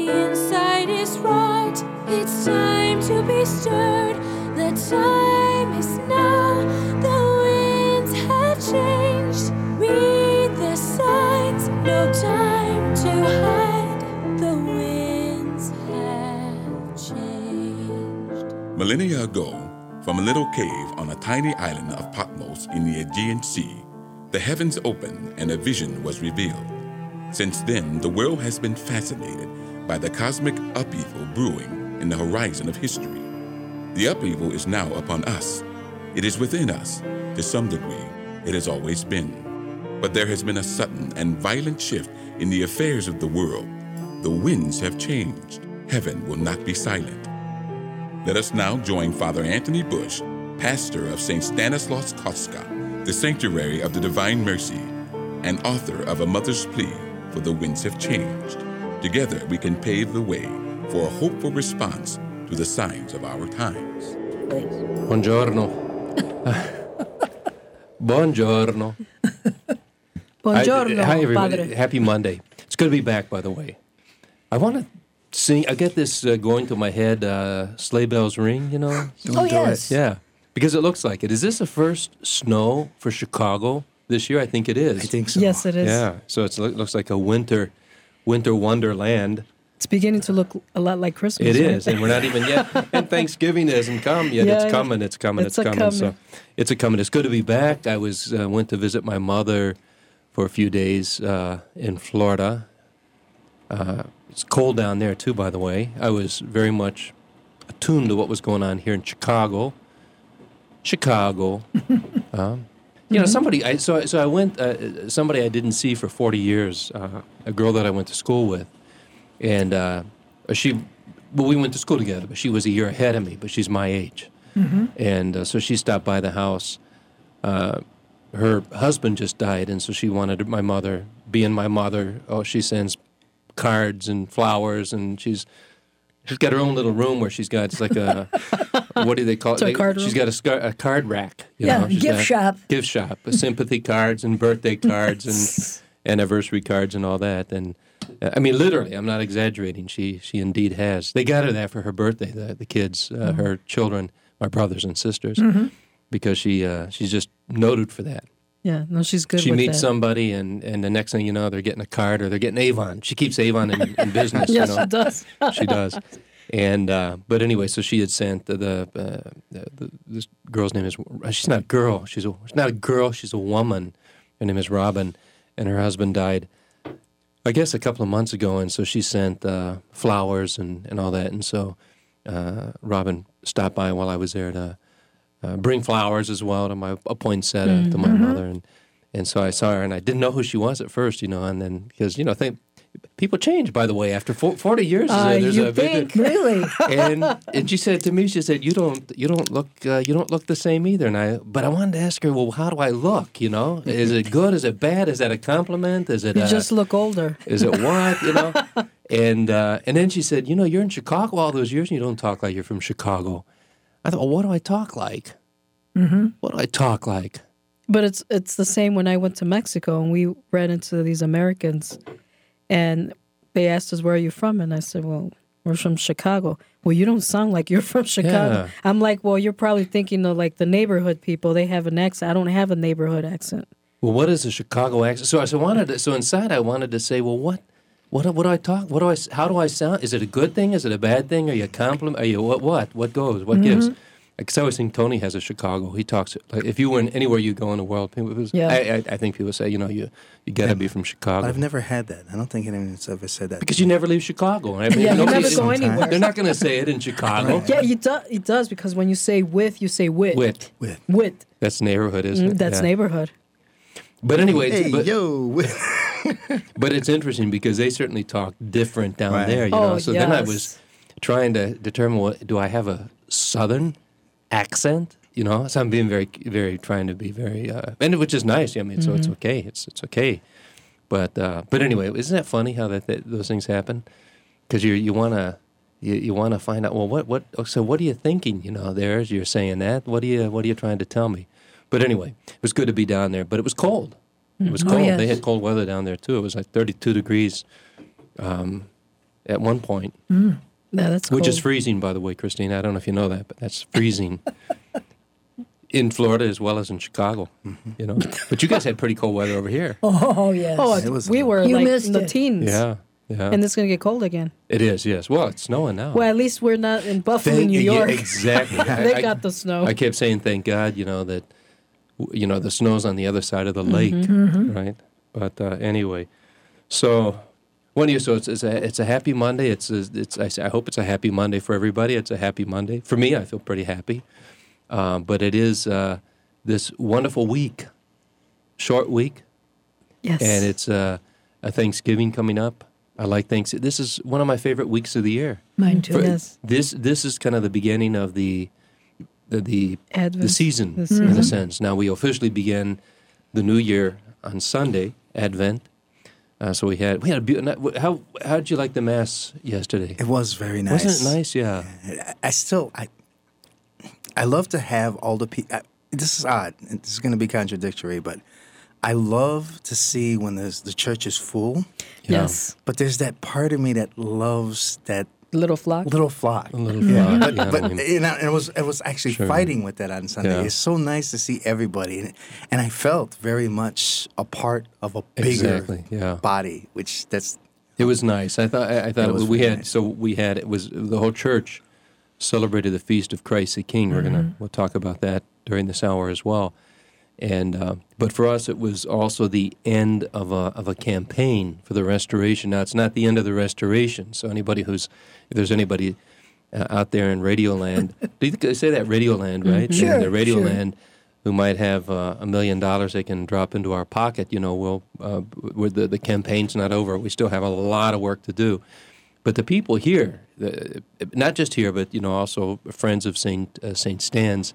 inside is right. It's time to be stirred. The time is now. The winds have changed. Read the signs. No time to hide. The winds have changed. Millennia ago, from a little cave on a tiny island of Patmos in the Aegean Sea, the heavens opened and a vision was revealed. Since then, the world has been fascinated by the cosmic upheaval brewing in the horizon of history. The upheaval is now upon us. It is within us. To some degree, it has always been. But there has been a sudden and violent shift in the affairs of the world. The winds have changed. Heaven will not be silent. Let us now join Father Anthony Bush, pastor of St. Stanislaus Kostka, the Sanctuary of the Divine Mercy, and author of A Mother's Plea for the Winds Have Changed. Together we can pave the way for a hopeful response to the signs of our times. Buongiorno. Buongiorno. Buongiorno, hi, everybody. Padre. Happy Monday. It's good to be back, by the way. I want to sing. I get this going to my head, Sleigh Bells Ring, you know? Oh, yes. Yeah, because it looks like it. Is this the first snow for Chicago this year? I think it is. I think so. Yes, it is. Yeah, so it looks like a winter wonderland. It's beginning to look a lot like Christmas. It right? is, and we're not even yet. And Thanksgiving hasn't come yet. Yeah, It's coming. It's coming. it's It's a coming. coming. So it's a coming. It's good to be back. I went to visit my mother for a few days in Florida. It's cold down there too, by the way. I was very much attuned to what was going on here in Chicago. You know, somebody. I went. Somebody I didn't see for 40 years. A girl that I went to school with, and we went to school together. But she was a year ahead of me. But she's my age, and so she stopped by the house. Her husband just died, and so she wanted my mother, being my mother. Oh, she sends cards and flowers, and she's got her own little room where she's got, it's like a, what do they call it? It's a card room? She's got a card rack. Yeah, She's gift got shop. Gift shop, sympathy cards and birthday cards and anniversary cards and all that. And I mean, literally, I'm not exaggerating. She indeed has. They got her that for her birthday, the kids, her children, my brothers and sisters, because she's just noted for that. Yeah, no, she's good She with meets that. somebody, and the next thing you know, they're getting a card or they're getting Avon. She keeps Avon in business. Yes, you know? she does. She does. And but anyway, so she had sent this girl's name is, she's not a girl. She's not a girl. She's a woman. Her name is Robin, and her husband died, I guess, a couple of months ago. And so she sent flowers and all that. And so Robin stopped by while I was there to bring flowers as well to my poinsettia, to my mother, and so I saw her, and I didn't know who she was at first, you know, and then because people change, by the way, after 40 years. There's you a think big, really? and she said to me, she said, you don't look the same either, but I wanted to ask her, well, how do I look? You know, is it good? Is it bad? Is that a compliment? Is it? You just look older. Is it what? You know, and then she said, you know, you're in Chicago all those years, and you don't talk like you're from Chicago. I thought, well, what do I talk like? What do I talk like? But it's the same when I went to Mexico and we ran into these Americans, and they asked us, where are you from? And I said, well, we're from Chicago. Well, you don't sound like you're from Chicago. Yeah. I'm like, well, you're probably thinking of like the neighborhood people. They have an accent. I don't have a neighborhood accent. Well, what is a Chicago accent? So inside I wanted to say, well, what do I talk? How do I sound? Is it a good thing? Is it a bad thing? Are you a compliment? Are you what goes? What gives? Because I always think Tony has a Chicago. He talks like if you went anywhere you go in the world. I think people say, you know, you got to be from Chicago. I've never had that. I don't think anyone's ever said that. Because you never leave Chicago. I mean, Yeah, you never go Sometimes. anywhere. They're not going to say it in Chicago. Yeah, it does because when you say with, you say wit. Wit. Wit. That's neighborhood, isn't it? That's Yeah. neighborhood. But anyway, Hey, yo. but it's interesting because they certainly talk different down Right. there. You know? Oh, So then I yes. was trying to determine, do I have a Southern accent? You know, so I'm being very trying to be very, and which is nice. I mean, so it's okay. It's okay. But anyway, isn't that funny how those things happen? Because you wanna find out. Well, so what are you thinking? You know, as you're saying that. What are you trying to tell me? But anyway, it was good to be down there. But it was cold. It was cold. yes. They had cold weather down there too. It was like 32 degrees. And at one point, Yeah, that's which is cold. freezing, by the way, Christine. I don't know if you know that, but that's freezing in Florida as well as in Chicago. You know, but you guys had pretty cold weather over here. Oh, yes. Oh, It was- we were You like missed in the it. teens. Yeah, yeah. And it's going to get cold again. It is, yes. Well, it's snowing now. Well, at least we're not in Buffalo, Thank- New yeah, York. exactly. They got the snow. I kept saying, thank God, you know, that, you know, the snow's on the other side of the lake, right? But anyway, so so it's a happy Monday. I hope it's a happy Monday for everybody. It's a happy Monday. For me, I feel pretty happy. But it is this wonderful week, short week, Yes. and it's a Thanksgiving coming up. I like Thanksgiving. This is one of my favorite weeks of the year. Mine too. For- Yes. This is kind of the beginning of the Advent. season, The season. in a sense. Now we officially begin the new year on Sunday, Advent. So we had how did you like the mass yesterday? It was very nice. Wasn't it nice? Yeah. I love to have all the people. This is odd. This is going to be contradictory, but I love to see when the church is full. Yeah. Yes. But there's that part of me that loves that Little flock. little flock. A little flock, But, yeah, but I mean, you know, it was actually Sure. fighting with that on Sunday. Yeah. It's so nice to see everybody, and I felt very much a part of a bigger Exactly, yeah. body. Which it was nice. I thought It was we very had nice. it was the whole church celebrated the feast of Christ the King. We'll talk about that during this hour as well. And but for us, it was also the end of a campaign for the restoration. Now, it's not the end of the restoration. So if there's anybody out there in Radio-land, they say that Radio-land, right? Sure, In the Radio-land, sure. who might have $1 million they can drop into our pocket. You know, the campaign's not over. We still have a lot of work to do. But the people here, not just here, but you know, also friends of Saint Stan's,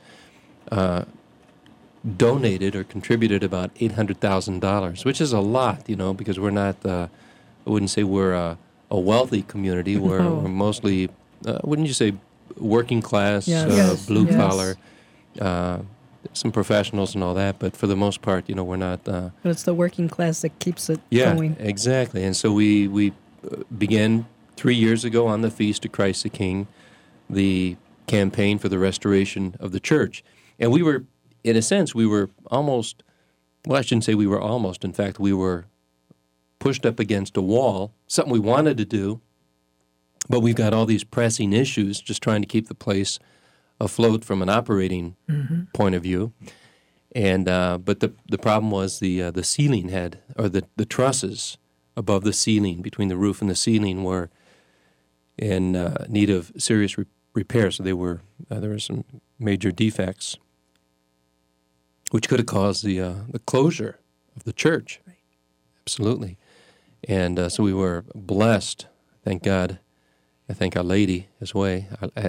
donated or contributed about $800,000, which is a lot, you know, because we're not. I wouldn't say we're a wealthy community. We're mostly, wouldn't you say, working class, Yes. Yes. blue Yes. collar, some professionals and all that. But for the most part, you know, we're not. But it's the working class that keeps it Yeah, going. exactly. And so we began 3 years ago on the Feast of Christ the King, the campaign for the restoration of the church. And we were, in a sense, almost, well, I shouldn't say we were almost. In fact, we were pushed up against a wall, something we wanted to do, but we've got all these pressing issues just trying to keep the place afloat from an operating point of view. And but the problem was the ceiling the trusses above the ceiling, between the roof and the ceiling, were in need of serious repair. So there were some major defects, which could have caused the closure of the church. Right. Absolutely. And so we were blessed, thank God. I thank Our Lady as well,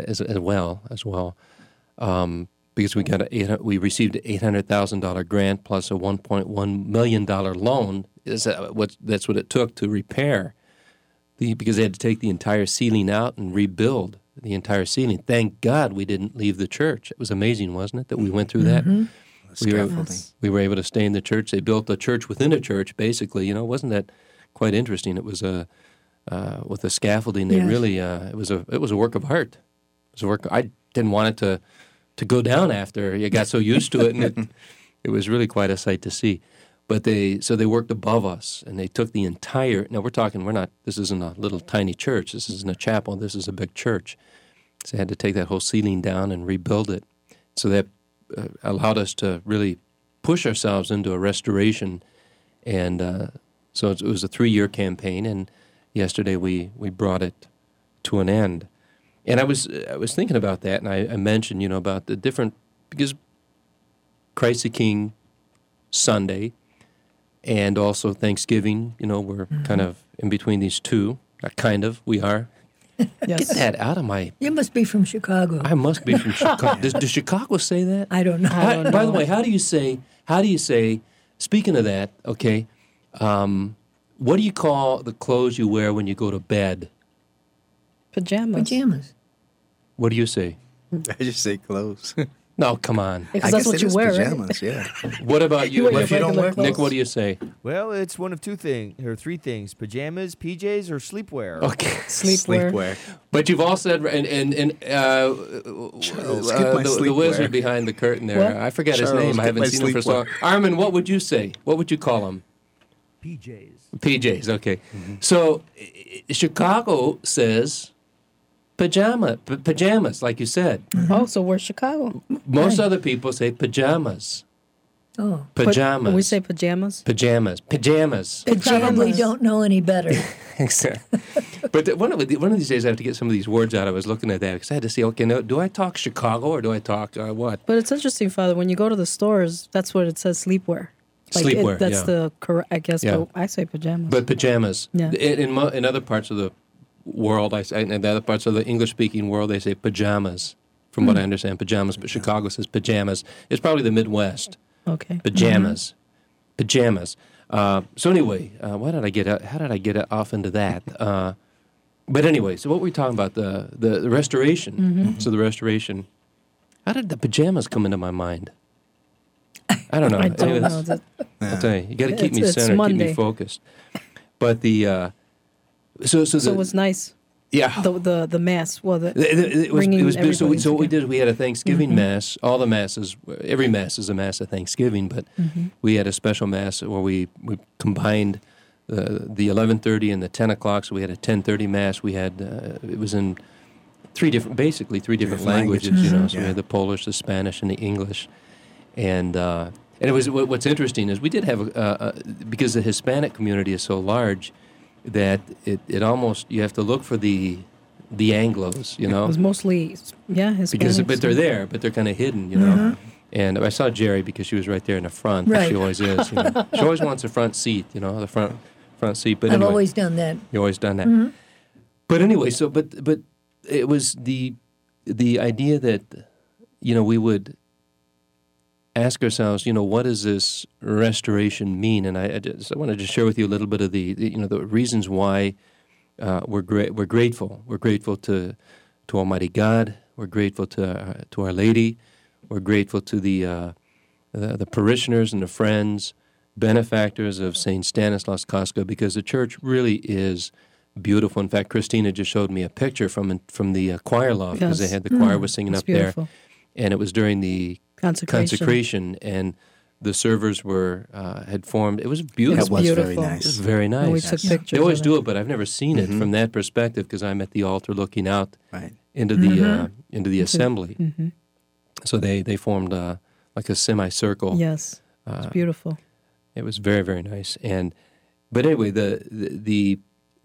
because we received an $800,000 grant plus a $1.1 million loan. That's what it took to repair because they had to take the entire ceiling out and rebuild the entire ceiling. Thank God we didn't leave the church. It was amazing, wasn't it, that we went through that? We were able to stay in the church. They built a church within a church, basically. You know, wasn't that quite interesting? It was with the scaffolding. They really it was a work of art. It was a work. I didn't want it to go down after you got so used to it, and it was really quite a sight to see. But they worked above us, and they took the entire. Now this isn't a little tiny church. This isn't a chapel. This is a big church. So they had to take that whole ceiling down and rebuild it. So that allowed us to really push ourselves into a restoration, and so it was a 3-year campaign. And yesterday we brought it to an end. And I was thinking about that, and I mentioned, you know, about the different, because Christ the King Sunday and also Thanksgiving, you know, we're kind of in between these two. We are. Yes. Get that out of my... You must be from Chicago. I must be from Chicago. Does Chicago say that? I don't know. By the way, how do you say, speaking of that, okay, what do you call the clothes you wear when you go to bed? Pajamas. Pajamas. What do you say? I just say clothes. No, come on. Because I that's guess what it you is wear, pajamas, yeah. What about you? wear What your if you don't regular wear clothes. Nick, what do you say? Well, it's one of two things, or three things: pajamas, PJs, or sleepwear. Okay. Sleepwear. But you've all said, Charles, get my the sleepwear. wizard behind the curtain there, What? I forget his Charles, name. I get haven't my seen him for so long. sleepwear. Armin, what would you say? What would you call him? PJs. PJs, okay. So Chicago says pajamas, like you said. Oh, so we're Chicago. Most other people say pajamas. Oh, Pajamas. We say pajamas. Pajamas. they probably Pajamas. don't know any better. Exactly. But one of these days I have to get some of these words out. I was looking at that because I had to see, okay, now, do I talk Chicago or do I talk what? But it's interesting, Father, when you go to the stores, that's what it says, sleepwear. Sleepwear, That's yeah. the correct, I guess, Yeah. but I say pajamas. But pajamas. Yeah. In other parts of the world, in other parts of the English-speaking world, they say pajamas. From what I understand, pajamas. But Chicago says pajamas. It's probably the Midwest. Okay. Pajamas. Pajamas. So anyway, how did I get off into that? But anyway, so what were we talking about? The restoration. So the restoration. How did the pajamas come into my mind? I don't know. I don't Anyway, know. I'll tell you, you got to keep me It's centered, keep Monday. me focused. But the so it was nice. yeah. The mass. Well, It was bringing beautiful. So everybody what we together. did, we had a Thanksgiving Mass. All the Masses, every Mass is a Mass of Thanksgiving, but we had a special Mass where we combined the 11:30 and the 10 o'clock, so we had a 10:30 Mass. We had, it was in three different Different languages, languages. you know, so we Yeah. had the Polish, the Spanish, and the English. And it was, what's interesting is we did have, because the Hispanic community is so large, that it almost, you have to look for the Anglos, you know. It was mostly, Hispanics. But they're there, but they're kind of hidden, you know. And I saw Jerry because she was right there in the front. Right. She always is. You know. She always wants a front seat, you know, the front seat. But I've anyway, always done that. you always done that. But anyway, so but it was the idea that, you know, we would ask ourselves, you know, what does this restoration mean? And I wanted to share with you a little bit of the reasons why we're grateful. We're grateful to Almighty God. We're grateful to Our Lady. We're grateful to the parishioners and the friends, benefactors of St. Stanislaus Kostka, because the church really is beautiful. In fact, Christina just showed me a picture from the choir loft, because they Yes. had the choir was singing It's up there, beautiful. and it was during the consecration, and the servers had formed. It was beautiful. That was very beautiful. It was nice. very nice. And we took pictures. They always of do it. it, but I've never seen it from that perspective because I'm at the altar looking out Right. into the assembly. So they formed like a semicircle. Yes. It's beautiful. It was very, very nice. But anyway, the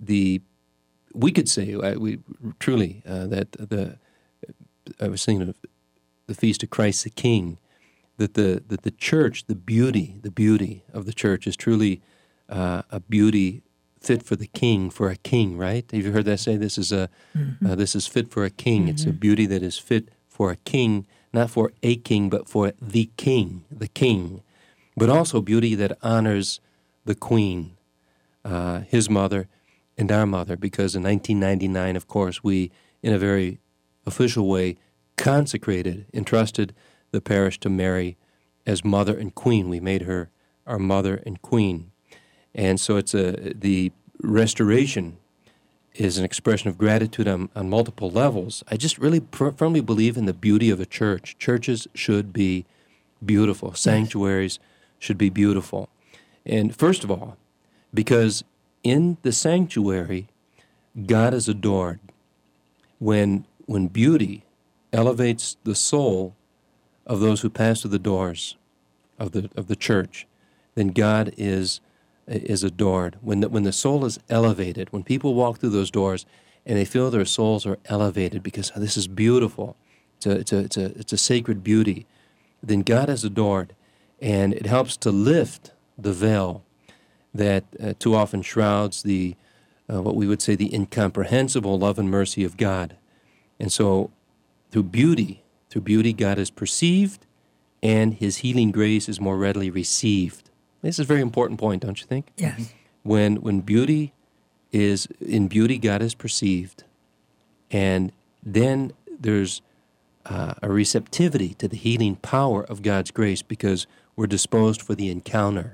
we could say we truly that I was thinking of the Feast of Christ the King, that the church, the beauty of the church is truly a beauty fit for the king, for a king, right? Have you heard that say? This is fit for a king. It's a beauty that is fit for a king, not for a king, but for the king, but also beauty that honors the Queen, his mother, and our mother, because in 1999, of course, we, in a very official way, entrusted the parish to Mary as Mother and Queen. We made her our Mother and Queen. And so the restoration is an expression of gratitude on multiple levels. I just really firmly believe in the beauty of a church. Churches should be beautiful. Sanctuaries should be beautiful. And first of all, because in the sanctuary, God is adored. When beauty elevates the soul of those who pass through the doors of the church, then God is adored. When the soul is elevated, when people walk through those doors and they feel their souls are elevated because this is beautiful, it's a sacred beauty, then God is adored, and it helps to lift the veil that too often shrouds the what we would say the incomprehensible love and mercy of God. And so through beauty, God is perceived, and his healing grace is more readily received. This is a very important point, don't you think? Yes. When beauty is in beauty, God is perceived, and then there's a receptivity to the healing power of God's grace because we're disposed for the encounter.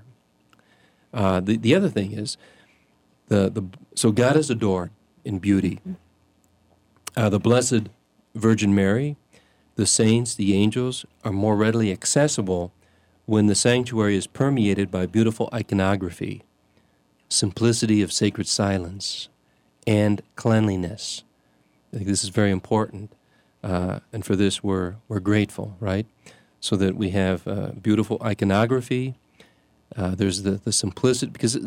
The other thing is, so God is adored in beauty. The Blessed Virgin Mary, the saints, the angels are more readily accessible when the sanctuary is permeated by beautiful iconography, simplicity of sacred silence, and cleanliness. I think this is very important, and for this we're grateful, right? So that we have beautiful iconography. There's the simplicity, because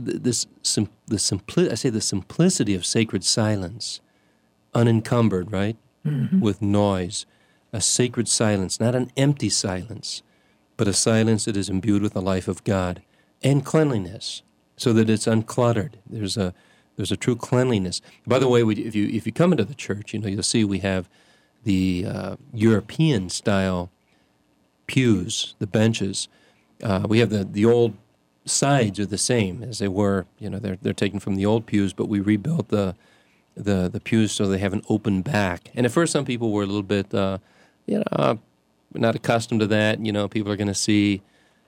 I say the simplicity of sacred silence, unencumbered, right, with noise, a sacred silence, not an empty silence, but a silence that is imbued with the life of God, and cleanliness, so that it's uncluttered. There's a true cleanliness. By the way, if you come into the church, you'll see we have the European style pews, the benches. We have the old sides are the same as they were. They're taken from the old pews, but we rebuilt the pews so they have an open back. And at first, some people were a little bit, not accustomed to that. People are going to see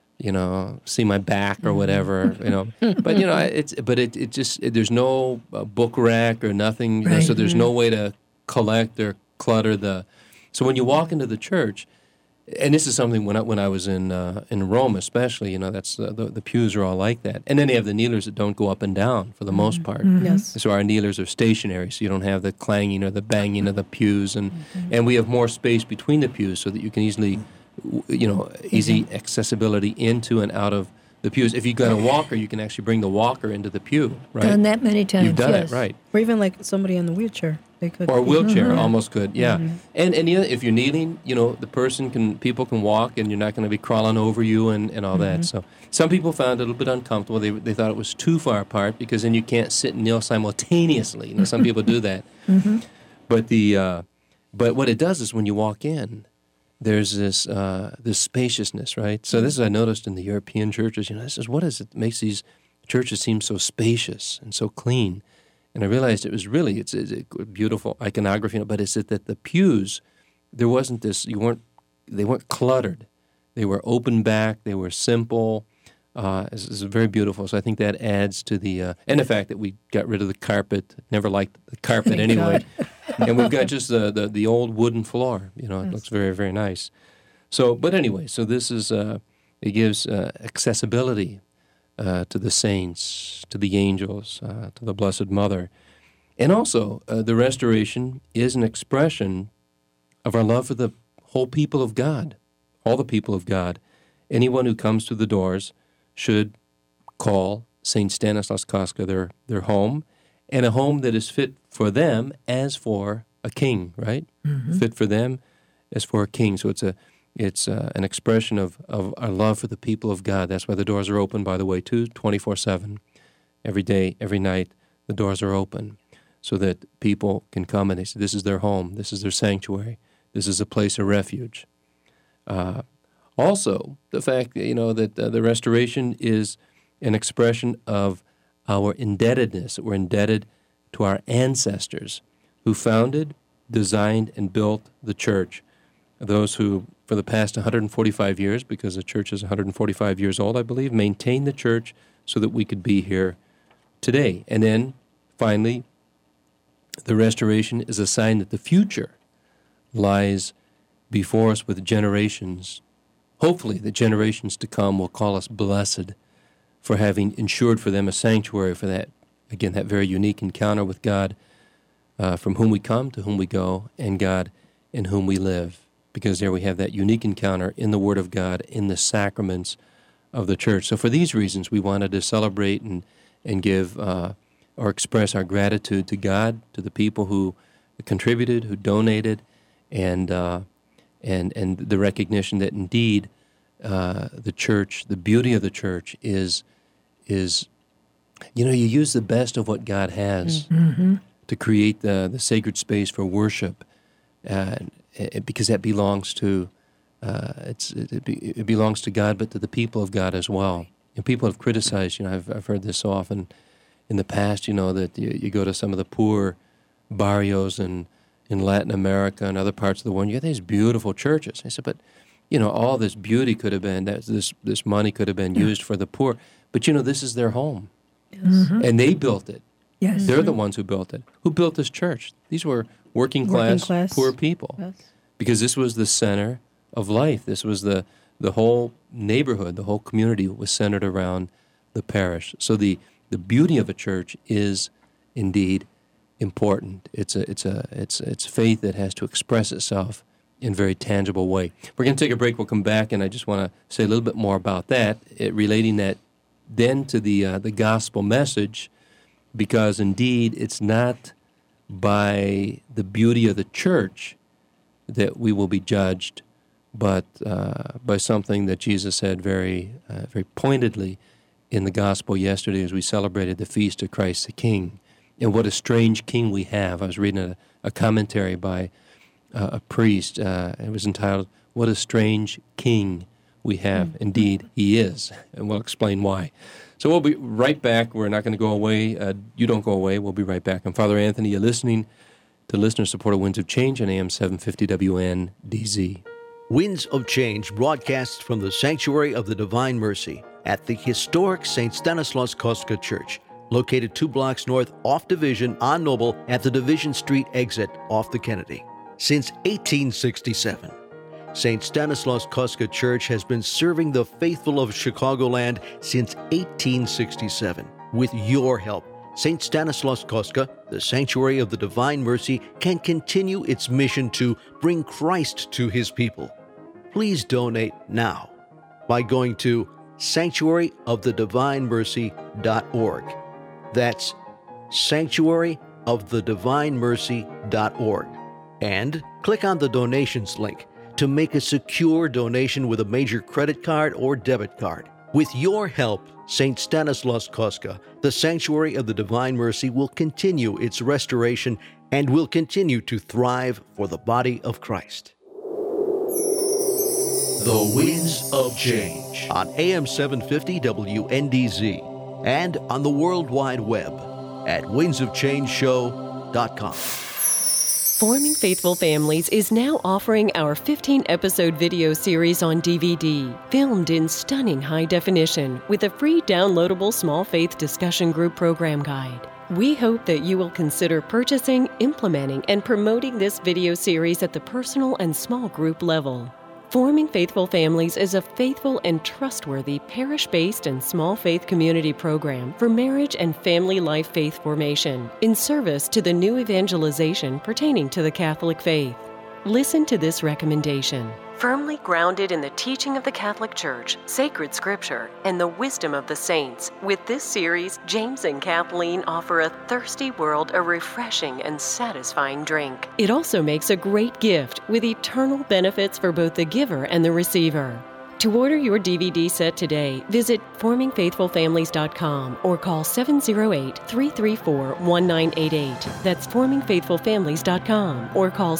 my back or whatever. But it just there's no book rack or nothing. Right. So there's no way to collect or clutter the. So when you walk into the church. And this is something when I was in Rome, especially, that's the pews are all like that. And then they have the kneelers that don't go up and down for the most part. Yes. So our kneelers are stationary, so you don't have the clanging or the banging of the pews, and we have more space between the pews so that you can easy accessibility into and out of the pews. If you've got a walker, you can actually bring the walker into the pew, right? Done that many times. You've done yes. it, right? Or even like somebody in the wheelchair. They could. Or a wheelchair, almost could, yeah. And if you're kneeling, people can walk, and you're not going to be crawling over you and all that. So some people found it a little bit uncomfortable. They thought it was too far apart because then you can't sit and kneel simultaneously. Some people do that. But what it does is when you walk in, there's this spaciousness, right? So this is I noticed in the European churches. This is what is it that makes these churches seem so spacious and so clean. And I realized it was really, it's a beautiful iconography, but it's that the pews, there wasn't this, they weren't cluttered. They were open back, they were simple. It's very beautiful. So I think that adds to the, and the fact that we got rid of the carpet, never liked the carpet anyway. And we've got just the old wooden floor, it looks very, very nice. So, but anyway, so this is, it gives accessibility to the saints, to the angels, to the Blessed Mother. And also, the restoration is an expression of our love for the whole people of God, all the people of God. Anyone who comes through the doors should call St. Stanislaus Kostka their home, and a home that is fit for them as for a king, right? Fit for them as for a king. So it's an expression of our love for the people of God. That's why the doors are open, by the way, too, 24/7. Every day, every night, the doors are open so that people can come and they say, this is their home, this is their sanctuary, this is a place of refuge. Also, the fact that the restoration is an expression of our indebtedness, that we're indebted to our ancestors who founded, designed, and built the church. Those who, for the past 145 years, because the church is 145 years old, I believe, maintained the church so that we could be here today. And then, finally, the restoration is a sign that the future lies before us with generations. Hopefully, the generations to come will call us blessed for having ensured for them a sanctuary for that, again, that very unique encounter with God, from whom we come, to whom we go, and God in whom we live. Because there we have that unique encounter in the Word of God, in the sacraments of the church. So for these reasons, we wanted to celebrate and give or express our gratitude to God, to the people who contributed, who donated, and the recognition that indeed the church, the beauty of the church is you use the best of what God has to create the sacred space for worship. Because that belongs to it belongs to God, but to the people of God as well. And people have criticized. I've heard this so often in the past. That you go to some of the poor barrios and in Latin America and other parts of the world. You got these beautiful churches. I said, but, all this beauty could have been, this money could have been used for the poor. But, this is their home. Yes. And they built it. Yes. They're the ones who built it. Who built this church? These were working class, poor people. Yes. Because this was the center of life. This was the whole neighborhood, the whole community was centered around the parish. So the beauty of a church is indeed important. It's faith that has to express itself in a very tangible way. We're going to take a break. We'll come back, and I just want to say a little bit more about that, relating that then to the gospel message, because indeed it's not by the beauty of the church that we will be judged, but by something that Jesus said very pointedly in the gospel yesterday as we celebrated the feast of Christ the King. And what a strange king we have. I was reading a commentary by a priest. It was entitled, "What a Strange King We Have." Indeed, he is, and we'll explain why. So we'll be right back. We're not going to go away. You don't go away. We'll be right back. I'm Father Anthony. You're listening to listener-supported Winds of Change on AM 750 WNDZ. Winds of Change broadcasts from the Sanctuary of the Divine Mercy at the historic St. Stanislaus Kostka Church, located 2 blocks north off Division on Noble at the Division Street exit off the Kennedy. Since 1867, St. Stanislaus Kostka Church has been serving the faithful of Chicagoland since 1867. With your help, St. Stanislaus Kostka, the Sanctuary of the Divine Mercy, can continue its mission to bring Christ to his people. Please donate now by going to sanctuaryofthedivinemercy.org. That's sanctuaryofthedivinemercy.org. And click on the donations link to make a secure donation with a major credit card or debit card. With your help, St. Stanislaus Kostka, the Sanctuary of the Divine Mercy, will continue its restoration and will continue to thrive for the body of Christ. The Winds of Change on AM 750 WNDZ and on the World Wide Web at windsofchangeshow.com. Forming Faithful Families is now offering our 15-episode video series on DVD, filmed in stunning high definition with a free downloadable small faith discussion group program guide. We hope that you will consider purchasing, implementing, and promoting this video series at the personal and small group level. Forming Faithful Families is a faithful and trustworthy parish-based and small faith community program for marriage and family life faith formation in service to the new evangelization pertaining to the Catholic faith. Listen to this recommendation. Firmly grounded in the teaching of the Catholic Church, sacred scripture, and the wisdom of the saints, with this series, James and Kathleen offer a thirsty world a refreshing and satisfying drink. It also makes a great gift with eternal benefits for both the giver and the receiver. To order your DVD set today, visit formingfaithfulfamilies.com or call 708-334-1988. That's formingfaithfulfamilies.com or call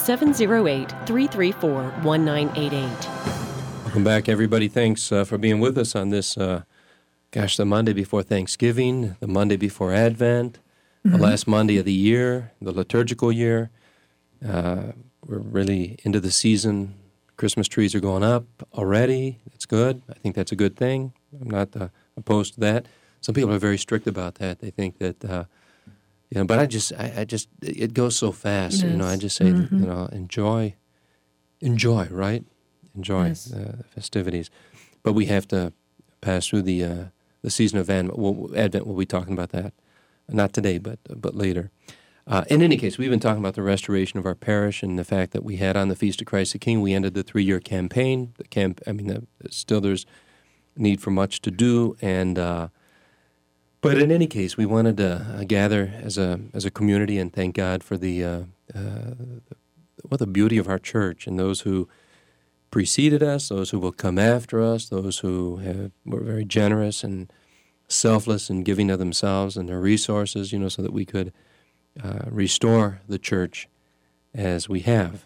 708-334-1988. Welcome back, everybody. Thanks for being with us on this, the Monday before Thanksgiving, the Monday before Advent, the last Monday of the year, the liturgical year. We're really into the season. Christmas trees are going up already. That's good. I think that's a good thing. I'm not opposed to that. Some people are very strict about that. They think that, but I just, it goes so fast. Yes. I just say, enjoy, right? Enjoy the festivities. But we have to pass through the season of Advent. We'll be talking about that. Not today, but later. In any case, we've been talking about the restoration of our parish and the fact that we had on the Feast of Christ the King, we ended the 3-year campaign. Still there's need for much to do, and but in any case, we wanted to gather as a community and thank God for the beauty of our church and those who preceded us, those who will come after us, those who were very generous and selfless in giving of themselves and their resources, so that we could restore the church as we have.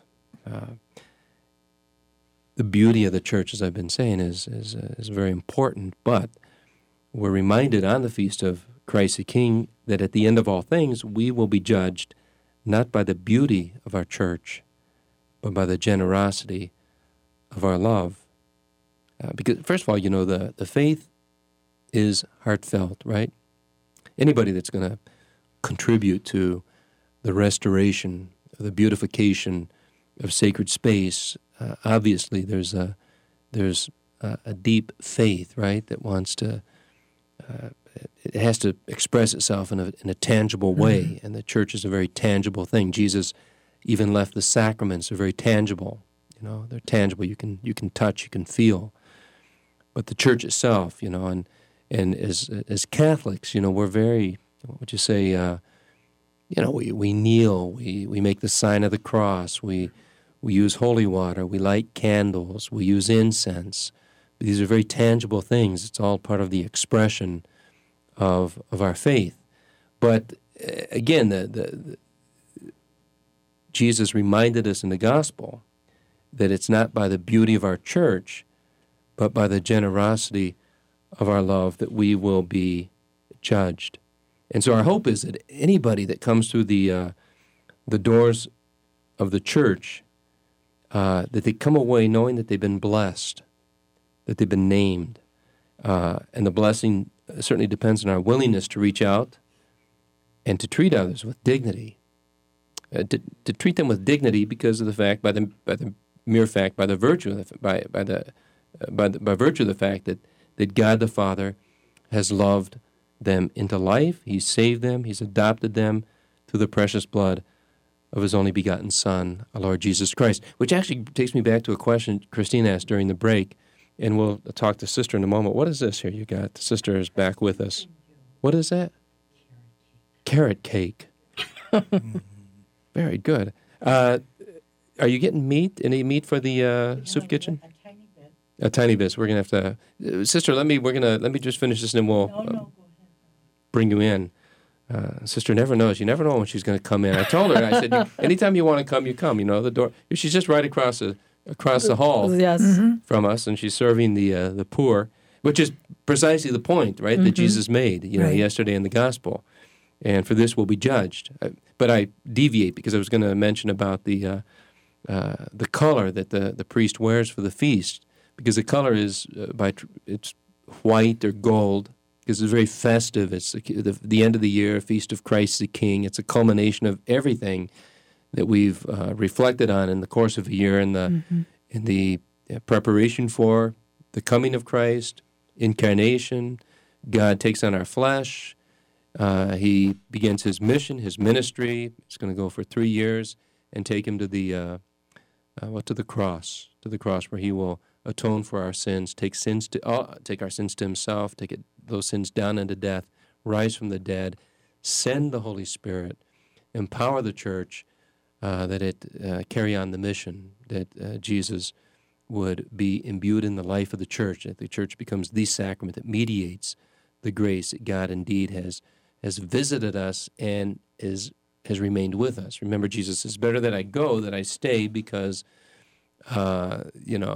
The beauty of the church, as I've been saying, is very important, but we're reminded on the Feast of Christ the King that at the end of all things, we will be judged not by the beauty of our church, but by the generosity of our love. Because, first of all, the faith is heartfelt, right? Anybody that's going to contribute to the restoration, the beautification of sacred space, obviously there's a deep faith, right, that wants to, it has to express itself in a tangible way, and the church is a very tangible thing. Jesus even left the sacraments are very tangible. They're tangible. You can touch, you can feel. But the church itself, and as Catholics, we're very, what would you say, we kneel, we make the sign of the cross, we use holy water, we light candles, we use incense. These are very tangible things. It's all part of the expression of our faith. But again, Jesus reminded us in the gospel that it's not by the beauty of our church, but by the generosity of our love that we will be judged. And so our hope is that anybody that comes through the doors of the church, that they come away knowing that they've been blessed, that they've been named. And the blessing certainly depends on our willingness to reach out and to treat others with dignity. To treat them with dignity because of the fact, by the virtue of the fact that God the Father has loved them into life. He's saved them. He's adopted them through the precious blood of His only begotten Son, our Lord Jesus Christ. Which actually takes me back to a question Christine asked during the break, and we'll talk to Sister in a moment. What is this here you got? The Sister is back with us. What is that? Carrot cake. Very good. Are you getting meat? Any meat for the soup kitchen? A tiny bit. So we're gonna have to, Sister. Let me just finish this, and then we'll bring you in. Sister never knows. You never know when she's going to come in. I told her. I said, anytime you want to come, you come. The door. She's just right across the hall from us, and she's serving the poor, which is precisely the point, right, that Jesus made. Yesterday in the gospel, and for this we'll be judged. But I deviate because I was going to mention about the color that the priest wears for the feast. Because the color is it's white or gold, because it's very festive. It's the end of the year, Feast of Christ the King. It's a culmination of everything that we've reflected on in the course of a year in the preparation for the coming of Christ, incarnation. God takes on our flesh. He begins His mission, His ministry. It's going to go for 3 years and take Him to the cross, where He will atone for our sins, take our sins to Himself, take those sins down into death, rise from the dead, send the Holy Spirit, empower the church that it carry on the mission that Jesus would be imbued in the life of the church, that the church becomes the sacrament that mediates the grace that God indeed has visited us and has remained with us. Remember, Jesus says, better that I go, that I stay, because for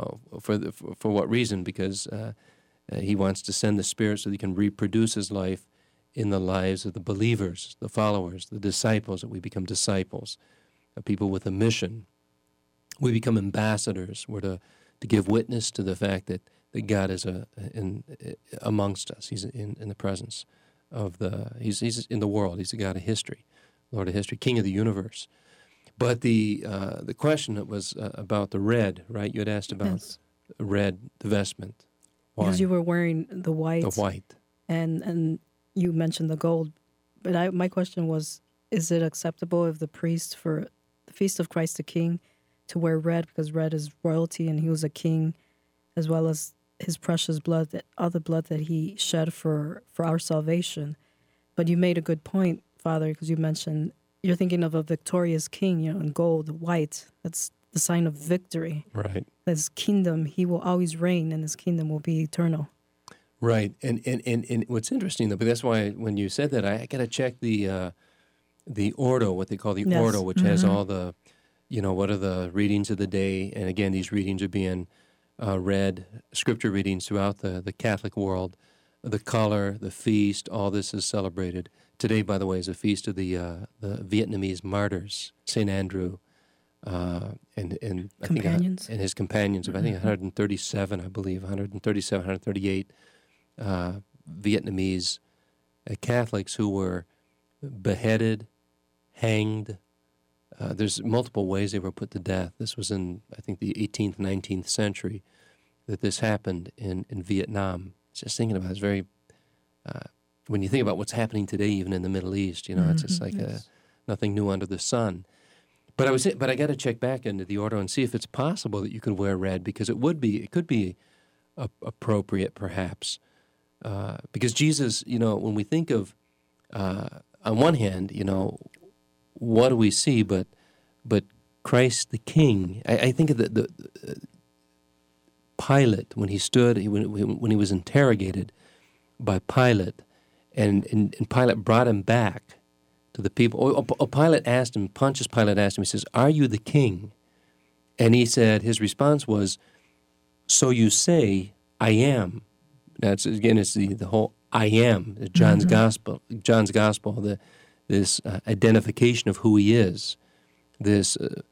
what reason? Because He wants to send the Spirit so that He can reproduce His life in the lives of the believers, the followers, the disciples, that we become disciples, people with a mission. We become ambassadors. We're to give witness to the fact that God is amongst us. He's in the presence of He's in the world. He's the God of history, Lord of history, King of the universe. But the question that was about the red, right? You had asked about red, the vestment. Why? Because you were wearing the white. The white. And you mentioned the gold. But my question was, is it acceptable if the priest for the Feast of Christ the King to wear red, because red is royalty and he was a king, as well as his precious blood, that other blood that He shed for our salvation? But you made a good point, Father, because you mentioned you're thinking of a victorious king, in gold, white. That's the sign of victory. Right. His kingdom, He will always reign, and His kingdom will be eternal. Right. And what's interesting, though, but that's why when you said that, I got to check the Ordo, what they call the Ordo, which has all the, what are the readings of the day. And again, these readings are being read, scripture readings throughout the Catholic world the color, the feast, all this is celebrated. Today, by the way, is a feast of the Vietnamese martyrs, St. Andrew, and I think Companions. and his companions of I think 137, I believe 137, 138 Vietnamese Catholics who were beheaded, hanged. There's multiple ways they were put to death. This was in I think the 18th, 19th century that this happened in Vietnam. Just thinking about it, it's very. When you think about what's happening today, even in the Middle East, it's just like nothing new under the sun. But I got to check back into the order and see if it's possible that you could wear red, because it could be appropriate, perhaps, because Jesus, when we think of, on one hand, what do we see? But Christ the King. I think of the Pilate when he stood when he was interrogated by Pilate. And Pilate brought him back to the people. Pilate asked him, Pontius Pilate asked him, he says, "Are you the king?" And he said, his response was, "So you say, I am." That's again, it's the whole "I am," John's gospel. John's gospel, this identification of who he is, this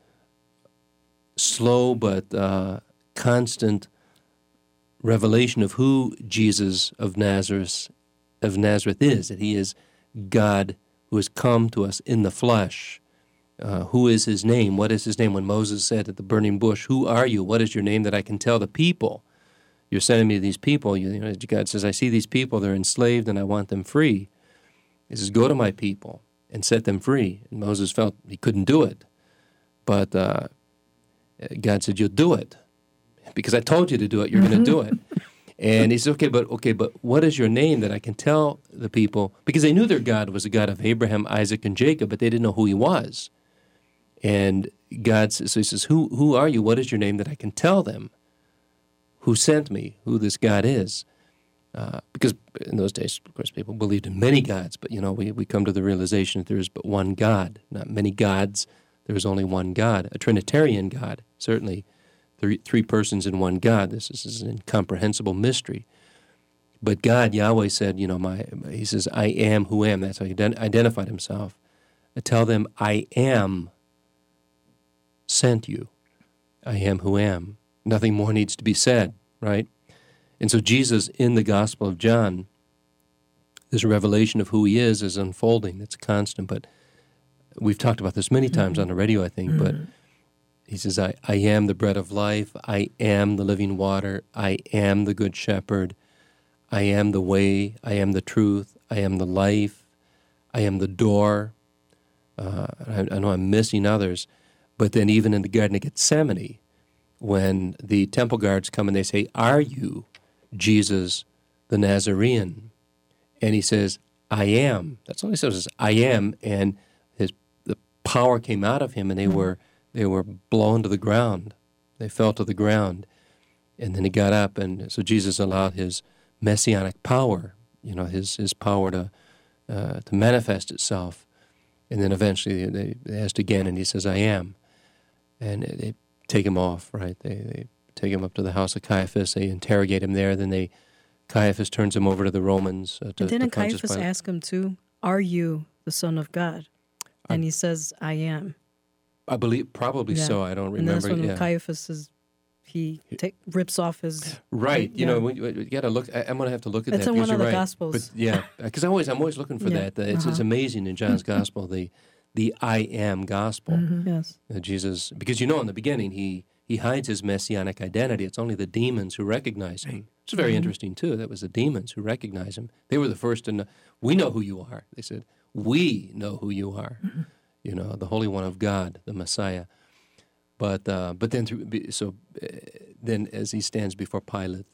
slow but constant revelation of who Jesus of Nazareth is, that he is God who has come to us in the flesh. Who is his name? What is his name? When Moses said at the burning bush, "Who are you? What is your name that I can tell the people? You're sending me to these people." God says, "I see these people, they're enslaved and I want them free." He says, "Go to my people and set them free." And Moses felt he couldn't do it. But God said, "You'll do it. Because I told you to do it, you're going to do it." And he said, okay, but what is your name that I can tell the people? Because they knew their God was a God of Abraham, Isaac, and Jacob, but they didn't know who he was. And God says, so he says, who are you? What is your name that I can tell them who sent me, who this God is? Because in those days, of course, people believed in many gods, but, we come to the realization that there is but one God, not many gods. There is only one God, a Trinitarian God, certainly. Three persons in one God. This is an incomprehensible mystery. But God, Yahweh said, he says, "I am who am." That's how he identified himself. I tell them, "I am sent you. I am who am." Nothing more needs to be said, right? And so Jesus, in the Gospel of John, this revelation of who he is unfolding. It's constant. But we've talked about this many times on the radio, I think, but he says, I am the bread of life. I am the living water. I am the good shepherd. I am the way. I am the truth. I am the life. I am the door. I know I'm missing others. But then even in the Garden of Gethsemane, when the temple guards come and they say, "Are you Jesus the Nazarene?" And he says, "I am." That's all he says, "I am." And the power came out of him, and they were blown to the ground. They fell to the ground. And then he got up, and so Jesus allowed his messianic power, his power to manifest itself. And then eventually they asked again, and he says, "I am." And they take him off, right? They take him up to the house of Caiaphas. They interrogate him there. Then Caiaphas turns him over to the Romans. And didn't Caiaphas ask him too, "Are you the Son of God?" And he says, "I am." I believe probably so. I don't remember. And that's when Caiaphas rips off his right. We got to look. I'm going to have to look at that. It's in one of the Gospels. But because I'm always looking for that. It's amazing in John's Gospel, the I am Gospel. Yes. Jesus, because in the beginning he hides his messianic identity. It's only the demons who recognize him. It's very interesting too. That was the demons who recognize him. They were the first to know. "We know who you are." They said, "We know who you are." The Holy One of God, the Messiah. But then then as he stands before Pilate,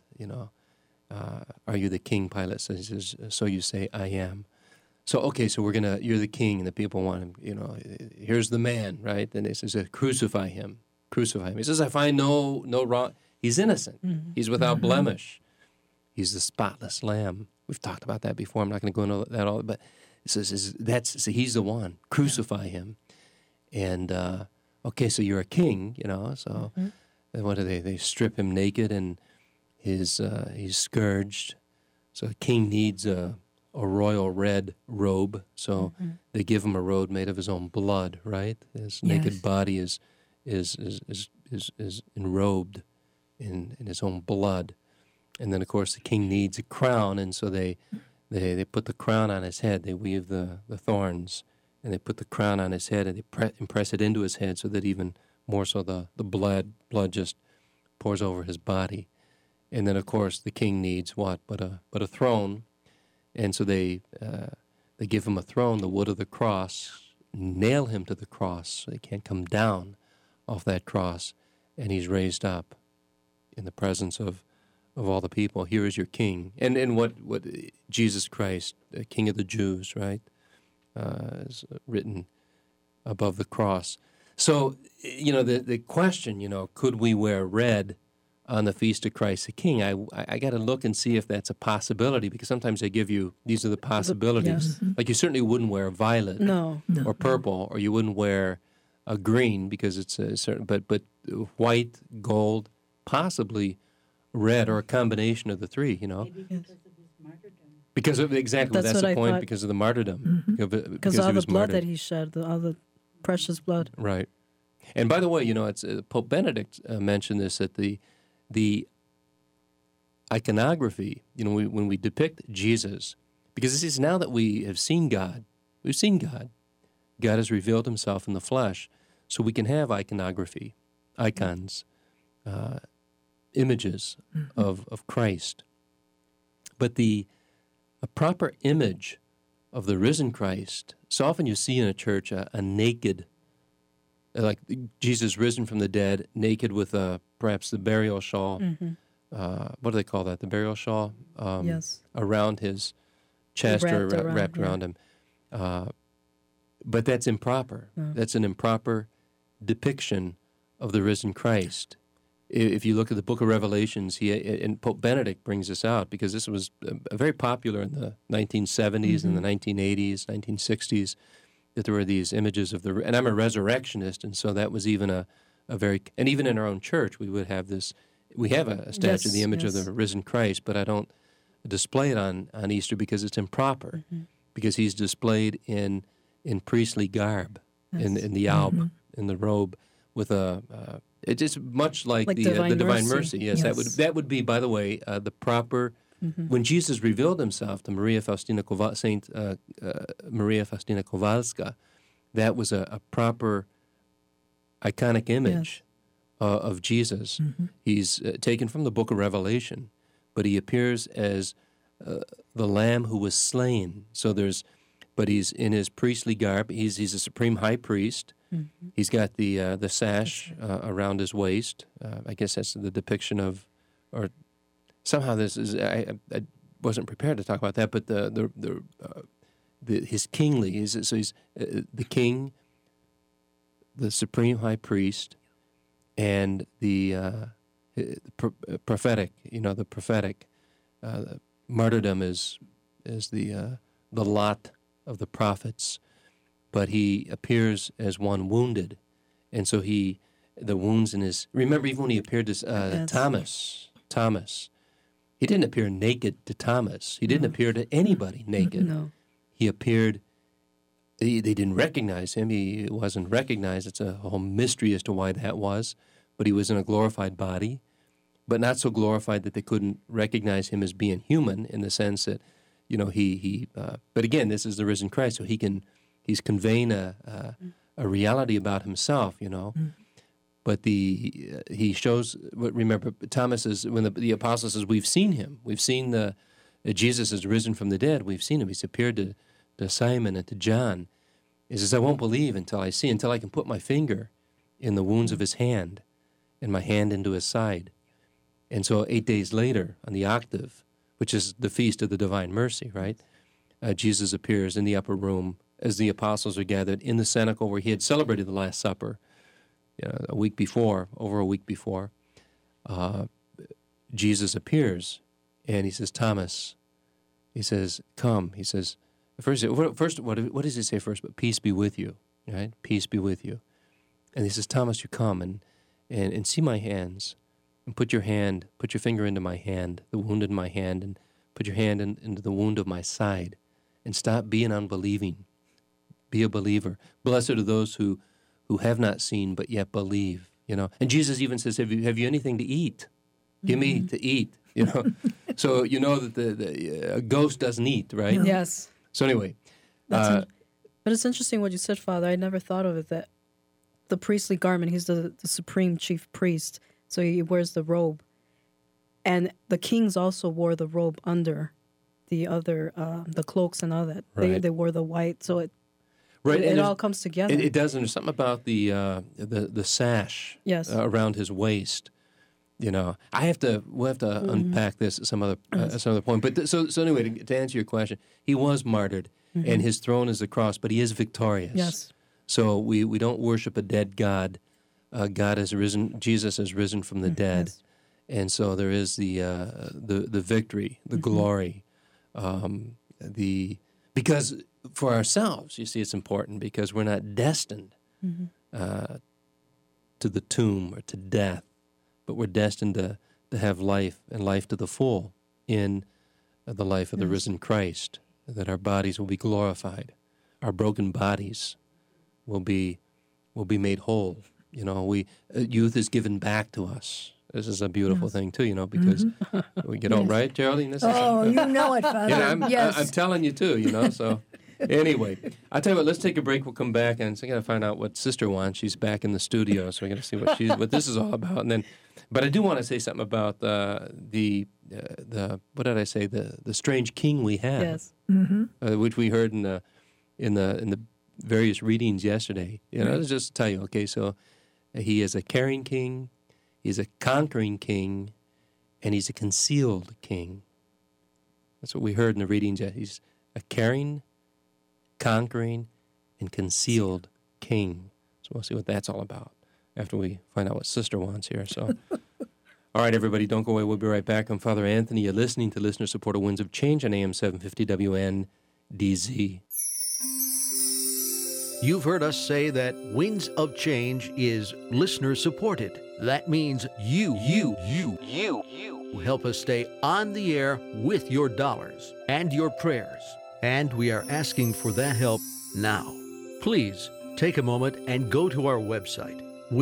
"Are you the king?" Pilate says, "So you say, I am." So you're the king, and the people want him. Here's the man, right? Then they says, "Crucify him, crucify him." He says, "I find no wrong." He's innocent. He's without blemish. He's the spotless Lamb. We've talked about that before. I'm not going to go into that all, but. So he's the one. Crucify him. And, so you're a king, So what do they strip him naked, and he's scourged So a king needs a royal red robe. So they give him a robe made of his own blood, right? His naked body is enrobed in his own blood. And then, of course, the king needs a crown, and so they put the crown on his head. They weave the thorns, and they put the crown on his head, and they impress it into his head so that even more so the blood just pours over his body. And then, of course, the king needs what? But a throne. And so they give him a throne, the wood of the cross, nail him to the cross so he can't come down off that cross, and he's raised up in the presence of all the people. Here is your king. And what Jesus Christ, the King of the Jews, right, is written above the cross. So, the question, could we wear red on the Feast of Christ the King? I got to look and see if that's a possibility, because sometimes they give you, these are the possibilities. Like you certainly wouldn't wear violet or purple, or you wouldn't wear a green because it's a certain, but white, gold, possibly red, or a combination of the three, Maybe because of his martyrdom. Because of, exactly, that's the point, because of the martyrdom. Because of all the blood that he shed, all the precious blood. Right. And by the way, it's Pope Benedict mentioned this, that the iconography, when we depict Jesus, because this is now that we have seen God, we've seen God. God has revealed himself in the flesh, so we can have iconography, icons, images of Christ. But a proper image of the risen Christ, so often you see in a church a naked, like Jesus risen from the dead, naked with perhaps the burial shawl. What do they call that? The burial shawl? Yes. Around his chest, or wrapped around him. But that's improper. That's an improper depiction of the risen Christ. If you look at the book of Revelations, and Pope Benedict brings this out, because this was very popular in the 1970s and the 1980s, 1960s, that there were these images of and I'm a resurrectionist, and so that was even a very, and even in our own church, we would have this, we have a statue, the image of the risen Christ, but I don't display it on Easter because it's improper, because he's displayed in priestly garb, in the alb, in the robe, with it's just much like the Divine Mercy. Yes, that would be, by the way, the proper. When Jesus revealed himself to Saint Maria Faustina Kowalska, that was a proper iconic image of Jesus. He's taken from the book of Revelation, but he appears as the Lamb who was slain. But he's in his priestly garb. He's a supreme high priest. He's got the sash around his waist. I guess that's the depiction of, or somehow this is. I wasn't prepared to talk about that, but his kingly. He's the king, the supreme high priest, and the prophetic. The prophetic martyrdom is the lot of the prophets. But he appears as one wounded, and so the wounds in his. Remember, even when he appeared to Thomas, he didn't appear naked to Thomas. He didn't appear to anybody naked. No. He appeared. They didn't recognize him. He wasn't recognized. It's a whole mystery as to why that was. But he was in a glorified body, but not so glorified that they couldn't recognize him as being human, in the sense that, he. But again, this is the risen Christ, so he can. He's conveying a reality about himself, But he shows. Remember, Thomas is, when the apostle says, "We've seen him. We've seen Jesus is risen from the dead. We've seen him. He's appeared to Simon and to John." He says, "I won't believe until I see, until I can put my finger in the wounds of his hand, and my hand into his side." And so 8 days later, on the octave, which is the feast of the Divine Mercy, right? Jesus appears in the upper room as the apostles are gathered in the cenacle where he had celebrated the Last Supper over a week before. Jesus appears, and he says, "Thomas," he says, "Come." He says, first, what does he say first? But peace be with you, right? Peace be with you. And he says, "Thomas, you come and see my hands, and put your finger into my hand, the wound in my hand, and Put your hand into the wound of my side and stop being unbelieving. Be a believer. Blessed are those who have not seen but yet believe, you know. And Jesus even says, have you anything to eat? Give me to eat, you know. So you know that the ghost doesn't eat, right? Yes. So anyway. But it's interesting what you said, Father. I never thought of it, that the priestly garment, he's the supreme chief priest, so he wears the robe. And the kings also wore the robe under the other, the cloaks and all that. Right. They wore the white, so it and all comes together. It does, and there's something about the sash around his waist. You know, we'll have to unpack this at some other point. But so anyway, to answer your question, he was martyred, and his throne is the cross, but he is victorious. Yes. So we don't worship a dead God. God has risen. Jesus has risen from the dead, and so there is the victory, the glory, because for ourselves, you see, it's important because we're not destined to the tomb or to death, but we're destined to have life and life to the full in the life of the risen Christ, that our bodies will be glorified. Our broken bodies will be made whole. You know, youth is given back to us. This is a beautiful thing, too, you know, because we get old, right, Geraldine? This you know it, Father. Yeah, I'm telling you, too, you know, so... Anyway, I'll tell you what, let's take a break. We'll come back, and so I got to find out what Sister wants. She's back in the studio, so we got to see what this is all about. And then, but I do want to say something about the what did I say? The strange king we have, Yes. Which we heard in the various readings yesterday. You know, let's just tell you. Okay, so he is a caring king, he's a conquering king, and he's a concealed king. That's what we heard in the readings. He's a caring, conquering, and concealed king. So we'll see what that's all about after we find out what Sister wants here. So, all right, everybody, don't go away. We'll be right back. I'm Father Anthony. You're listening to listener-supported Winds of Change on AM 750 WNDZ. You've heard us say that Winds of Change is listener-supported. That means you help us stay on the air with your dollars and your prayers. And we are asking for that help now. Please take a moment and go to our website,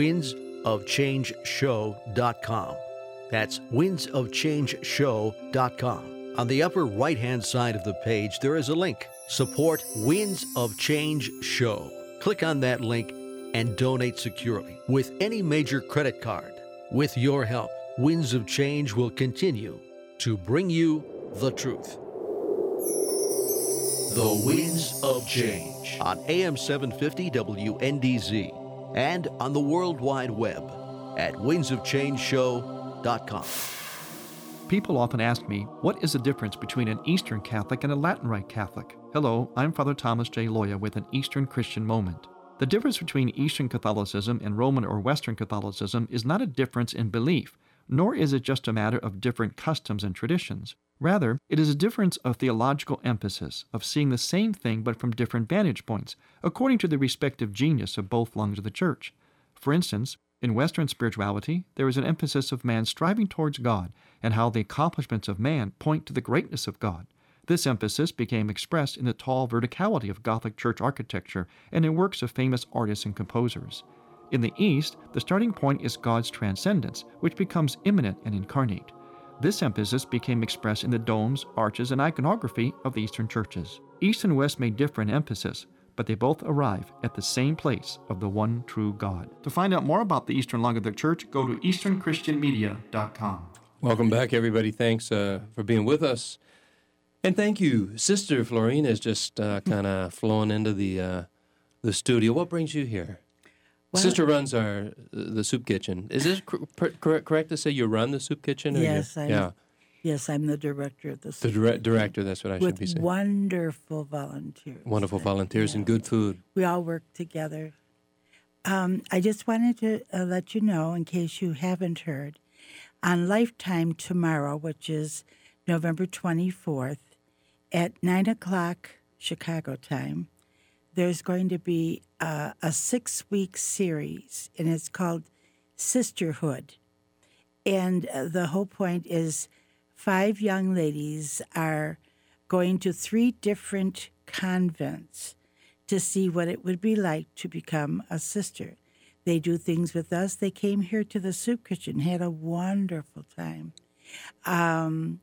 windsofchangeshow.com. That's windsofchangeshow.com. On the upper right-hand side of the page, there is a link, Support Winds of Change Show. Click on that link and donate securely with any major credit card. With your help, Winds of Change will continue to bring you the truth. The Winds of Change on AM 750 WNDZ and on the World Wide Web at windsofchangeshow.com. People often ask me, what is the difference between an Eastern Catholic and a Latin Rite Catholic? Hello, I'm Father Thomas J. Loya with an Eastern Christian Moment. The difference between Eastern Catholicism and Roman or Western Catholicism is not a difference in belief, nor is it just a matter of different customs and traditions. Rather, it is a difference of theological emphasis, of seeing the same thing but from different vantage points, according to the respective genius of both lungs of the Church. For instance, in Western spirituality, there is an emphasis of man striving towards God and how the accomplishments of man point to the greatness of God. This emphasis became expressed in the tall verticality of Gothic church architecture and in works of famous artists and composers. In the East, the starting point is God's transcendence, which becomes immanent and incarnate. This emphasis became expressed in the domes, arches, and iconography of the Eastern churches. East and West may differ in emphasis, but they both arrive at the same place of the one true God. To find out more about the Eastern Lung of the Church, go to easternchristianmedia.com. Welcome back, everybody. Thanks for being with us. And thank you. Sister Florine has just kind of flown into the studio. What brings you here? Well, Sister runs the soup kitchen. Is this correct to say you run the soup kitchen? Yes, I'm the director of the soup kitchen. Director, that's what I should be saying. With wonderful volunteers. Wonderful volunteers and good food. We all work together. I just wanted to let you know, in case you haven't heard, on Lifetime tomorrow, which is November 24th, at 9 o'clock Chicago time, there's going to be a 6-week series, and it's called Sisterhood. And the whole point is 5 young ladies are going to 3 different convents to see what it would be like to become a sister. They do things with us. They came here to the Soup Kitchen, had a wonderful time. And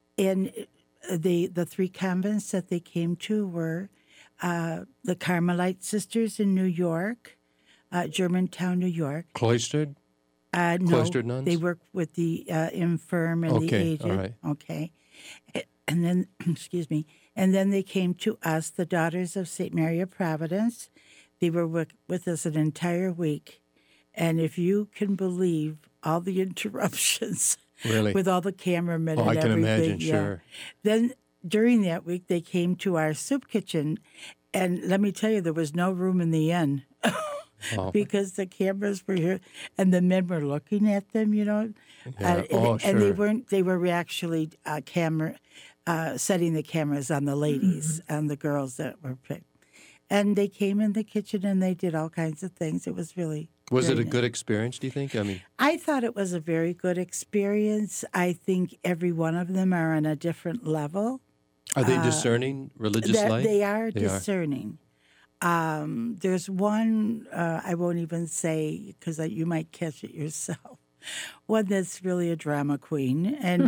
the 3 convents that they came to were the Carmelite Sisters in New York, Germantown, New York. Cloistered? No, Cloistered nuns? they work with the infirm and the aged. All right. Okay. And then, excuse me, and then they came to us, the Daughters of St. Mary of Providence. They were with us an entire week. And if you can believe all the interruptions Really? with all the cameramen and I can everything. imagine, sure. Then during that week, they came to our soup kitchen. And let me tell you, there was no room in the inn. Oh. Because the cameras were here and the men were looking at them, you know. Yeah. And they Sure. they were actually setting the cameras on the ladies and the girls that were picked. And they came in the kitchen and they did all kinds of things. It was really Was it very a good experience, do you think? I mean, I thought it was a very good experience. I think every one of them are on a different level. are they discerning religious life? They are discerning. There's one, I won't even say because you might catch it yourself, one that's really a drama queen. And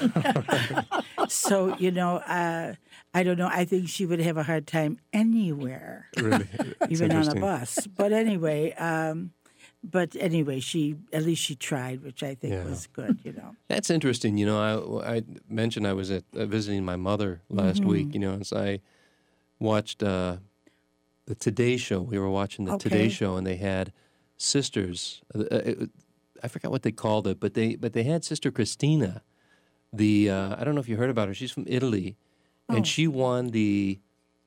so, you know, I don't know. I think she would have a hard time anywhere, Really? even on a interesting. bus. But anyway, at least she tried, which I think Yeah. was good, you know. That's interesting. You know, I mentioned I was visiting my mother last week, you know, as I watched the Today Show. We were watching the Today Okay. Show, and they had sisters. I forgot what they called it, but they had Sister Christina. I don't know if you heard about her. She's from Italy, and she won the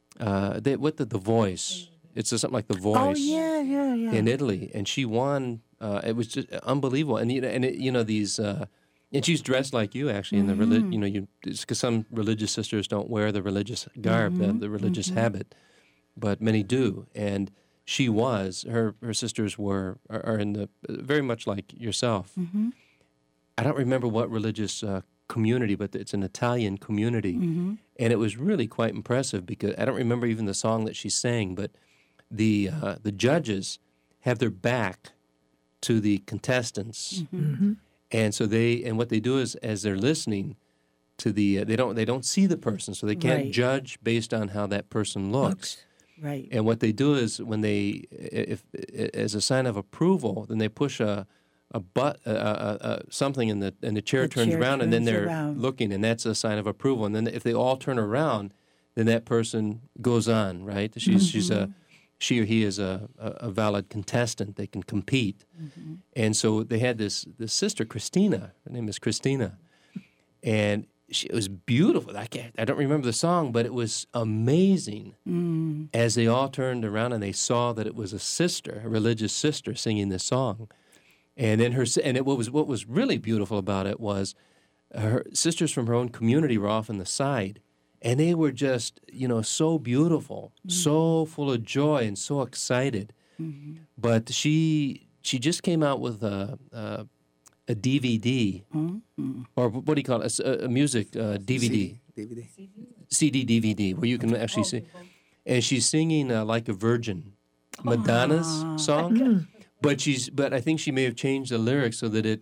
Voice. It's something like The Voice. Oh, yeah. In Italy, and she won. It was just unbelievable, and these, and she's dressed like you actually in the because some religious sisters don't wear the religious garb, the religious habit, but many do, and she was. Her sisters are in the very much like yourself. I don't remember what religious community, but it's an Italian community, and it was really quite impressive because I don't remember even the song that she sang, but the judges have their back to the contestants, and so what they do is as they're listening to they don't see the person, so they can't Right. judge based on how that person looks. Right. And what they do is when if as a sign of approval, then they push something and the chair turns chair around, and then turns they're around. looking, and that's a sign of approval. And then if they all turn around, then that person goes on, right? She or he is a valid contestant. They can compete. And so they had this sister, Christina. Her name is Christina. And it was beautiful. I don't remember the song, but it was amazing as they all turned around and they saw that it was a religious sister singing this song. And then what was really beautiful about it was her sisters from her own community were off on the side. And they were just, so beautiful, so full of joy, and so excited. But she just came out with a DVD, or what do you call it? A music DVD, CD DVD, where you can actually see. And she's singing like a virgin, Madonna's song. But I think she may have changed the lyrics so that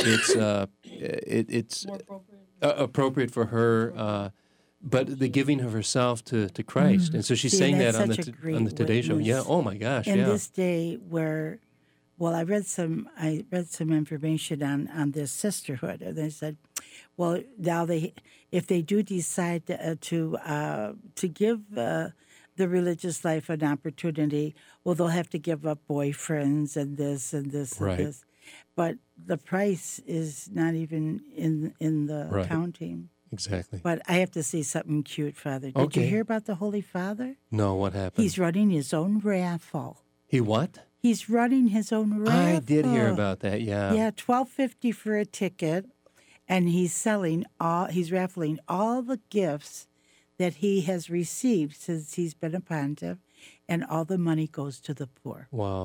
it's appropriate for her. But the giving of herself to Christ, and so she sang that on the Today Show. Yeah. Oh my gosh. In yeah. this day where, I read some information on this sisterhood, and they said, well, now if they do decide to give the religious life an opportunity, well, they'll have to give up boyfriends and this and this Right. and this, but the price is not even in the Right. counting. Exactly. But I have to say something cute, Father. Did you Okay. hear about the Holy Father? No, what happened? He's running his own raffle. He what? He's running his own raffle. I did hear about that. Yeah. Yeah, $12.50 for a ticket, and he's raffling all the gifts that he has received since he's been a pontiff, and all the money goes to the poor. Wow.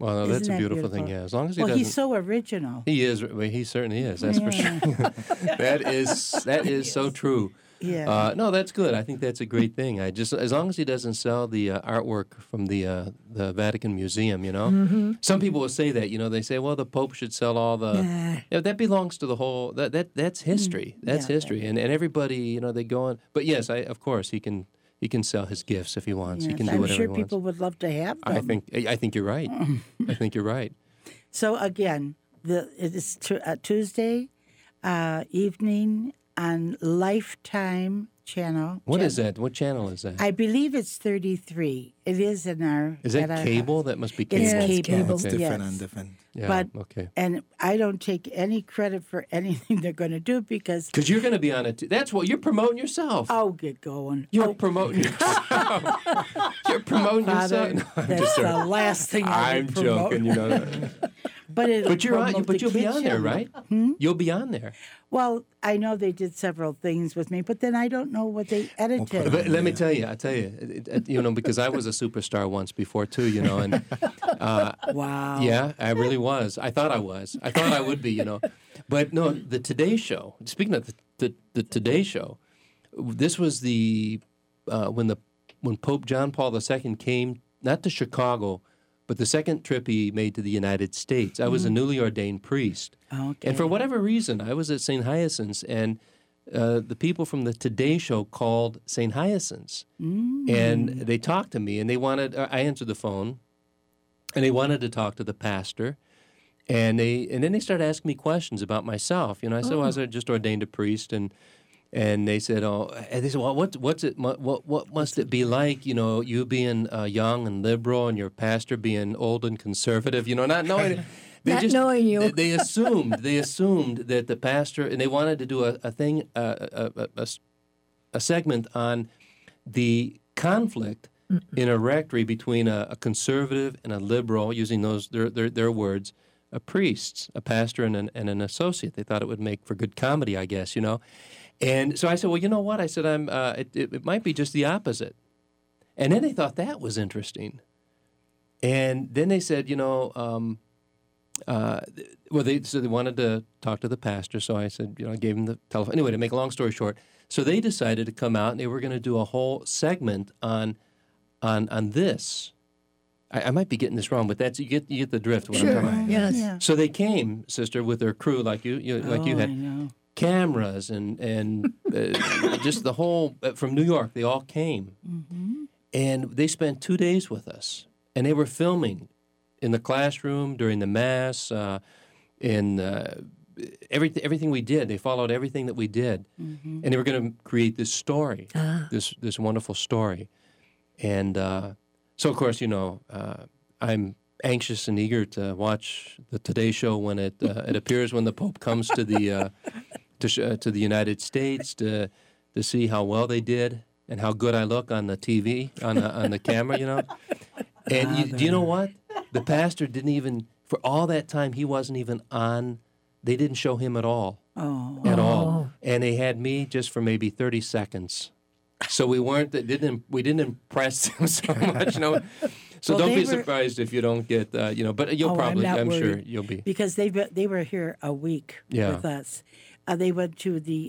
Well, that's Isn't a that beautiful thing. Yeah, as long as he Well, doesn't. he's so original. He is. Well, he certainly is. That's for sure. that is so true. Yeah. No, that's good. I think that's a great thing. I just as long as he doesn't sell the artwork from the Vatican Museum, you know. Mm-hmm. Some people will say that. You know, they say, well, the Pope should sell all the. Nah. Yeah, that belongs to the whole. That's history. That's Yeah. history, and everybody, you know, they go on. But yes, of course, he can sell his gifts if he wants. He Yes, can do I'm whatever sure he wants. people would love to have them. I think you're right. I think you're right. So again, it is Tuesday evening on Lifetime channel. What is that? What channel is that? I believe it's 33. It is in our. Is that at our cable? house. That must be cable. It's Yeah, it's cable. cable. It's different Yes. and different. Yeah, But okay. and I don't take any credit for anything they're going to do because Because you're going to be on it. That's what you're promoting yourself. I'll get going. You're promoting yourself. You're promoting Father, yourself. that's the last thing I I'm would promote. joking. You know. But But you'll be on there, channel. right? You'll be on there. Well, I know they did several things with me, but then I don't know what they edited. But let me tell you, you know, because I was a superstar once before too, you know, and Wow. yeah, I really was. I thought I was. I thought I would be, you know. But no, the Today Show. Speaking of the Today Show, this was when Pope John Paul II came not to Chicago, but the second trip he made to the United States. I was a newly ordained priest, Okay. and for whatever reason, I was at St. Hyacinth's, and the people from the Today Show called St. Hyacinth's, and they talked to me, and they wanted. I answered the phone, and they wanted to talk to the pastor, and then they started asking me questions about myself. You know, I said, well, I was just ordained a priest, and they said, well, what must it be like? You know, you being young and liberal, and your pastor being old and conservative. You know, not knowing. Knowing you. They assumed that the pastor, and they wanted to do a segment on the conflict in a rectory between a conservative and a liberal, using those their words, a priest, a pastor, and an associate. They thought it would make for good comedy, I guess, you know. And so I said, well, you know what? I said, it might be just the opposite. And then they thought that was interesting. And then they said, you know, they wanted to talk to the pastor. So I said, you know, I gave him the telephone. Anyway, to make a long story short, so they decided to come out and they were going to do a whole segment on this. I might be getting this wrong, but you get the drift of what I'm talking about. Yes. Yeah. So they came, sister, with their crew like you I had. know. Cameras and just the whole from New York, they all came, and they spent 2 days with us, and they were filming in the classroom during the mass, in everything we did. They followed everything that we did, and they were going to create this story, this wonderful story, and so of course, you know, I'm anxious and eager to watch the Today Show when it appears when the Pope comes to the to the United States to see how well they did and how good I look on the TV on the camera, you know. And do you know what? The pastor didn't even, for all that time, he wasn't even on. They didn't show him at all, at all. And they had me just for maybe 30 seconds. So we didn't impress them so much, you know. So Well, don't they be were- surprised if you don't get, but you'll probably, I'm sure worried, you'll be. because they were here a week Yeah. with us. They went to the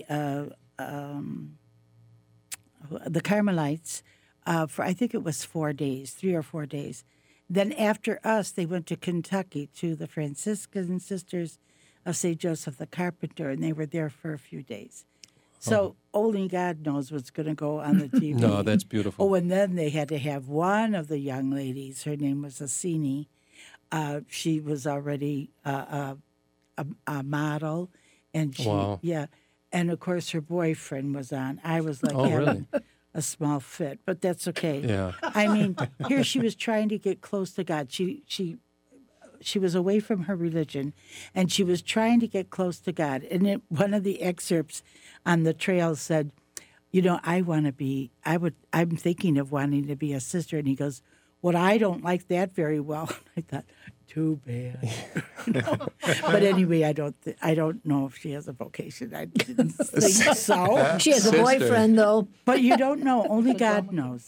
Carmelites for I think it was 4 days, 3 or 4 days. Then after us, they went to Kentucky to the Franciscan Sisters of St. Joseph the Carpenter, and they were there for a few days. So only God knows what's going to go on the TV. No, that's beautiful. Oh, and then they had to have one of the young ladies. Her name was Assini. She was already a model, and she, Wow. yeah, and of course her boyfriend was on. I was like Oh, having a small fit, but that's okay. Yeah. I mean, here she was trying to get close to God. She was away from her religion, and she was trying to get close to God. And one of the excerpts on the trail said, you know, I'm thinking of wanting to be a sister. And he goes, well, I don't like that very well. I thought, too bad. But anyway, I don't know if she has a vocation. I didn't think so. She has a Sister. boyfriend, though. But you don't know. Only God knows.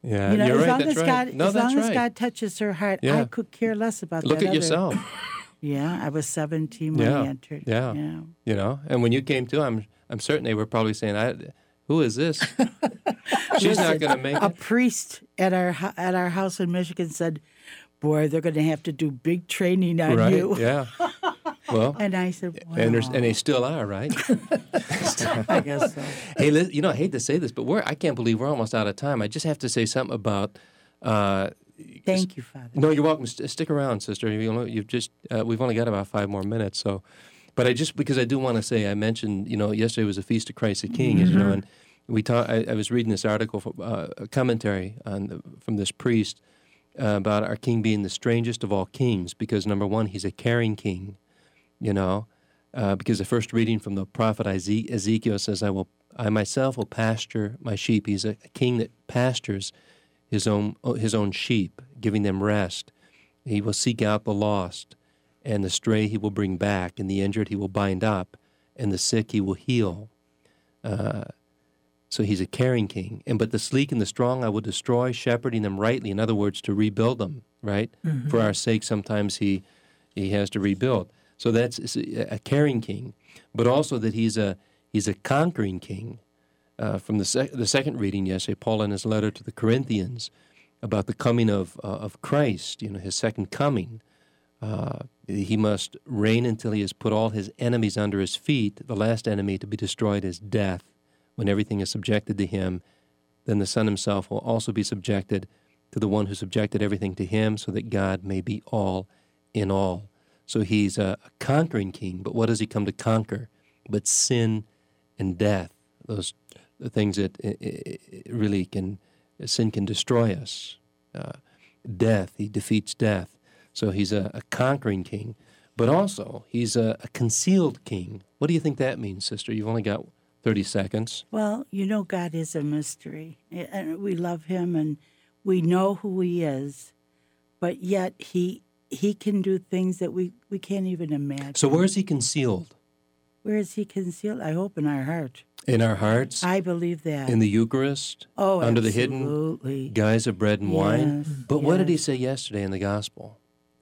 Yeah, You know, you're as right. long That's as right. God, No, as that's long as right. God touches her heart, Yeah. I could care less about Look that at other. yourself. Yeah, I was 17 when I entered. Yeah. Yeah. You know, and when you came to, I'm certain they were probably saying, "Who is this? She's not going to make A it." priest at our house in Michigan said, "Boy, they're going to have to do big training on Right? you." Yeah. Well, And I said, "Wow." and they still are, right? I guess so. Hey, you know, I hate to say this, but I can't believe we're almost out of time. I just have to say something about. Thank you, Father. No, you're welcome. Stick around, sister. You've just we've only got about 5 more minutes, so. But because I do want to say, I mentioned, you know, yesterday was the Feast of Christ the King, as you know, and I was reading this article, a commentary from this priest about our King being the strangest of all kings, because number one, he's a caring king, you know, because the first reading from the prophet Ezekiel says, I myself will pasture my sheep. He's a king that pastures his own sheep, giving them rest. He will seek out the lost, and the stray he will bring back, and the injured he will bind up, and the sick he will heal. So he's a caring king. But the sleek and the strong I will destroy, shepherding them rightly. In other words, to rebuild them, right? Mm-hmm. For our sake, sometimes he has to rebuild. So that's a caring king. But also that he's a conquering king. From the second reading yesterday, Paul in his letter to the Corinthians about the coming of Christ, you know, his second coming. He must reign until he has put all his enemies under his feet. The last enemy to be destroyed is death. When everything is subjected to him, then the Son himself will also be subjected to the one who subjected everything to him, so that God may be all in all. So he's a conquering king, but what does he come to conquer? But sin and death, those the things that really sin can destroy us. Death, he defeats death. So he's a conquering king, but also he's a concealed king. What do you think that means, sister? You've only got 30 seconds. Well, you know, God is a mystery, and we love him, and we know who he is, but yet he can do things that we can't even imagine. So where is he concealed? Where is he concealed? I hope in our heart. In our hearts? I believe that. In the Eucharist? Oh, under absolutely. the hidden guise of bread and wine? Yes, But what did he say yesterday in the Gospel?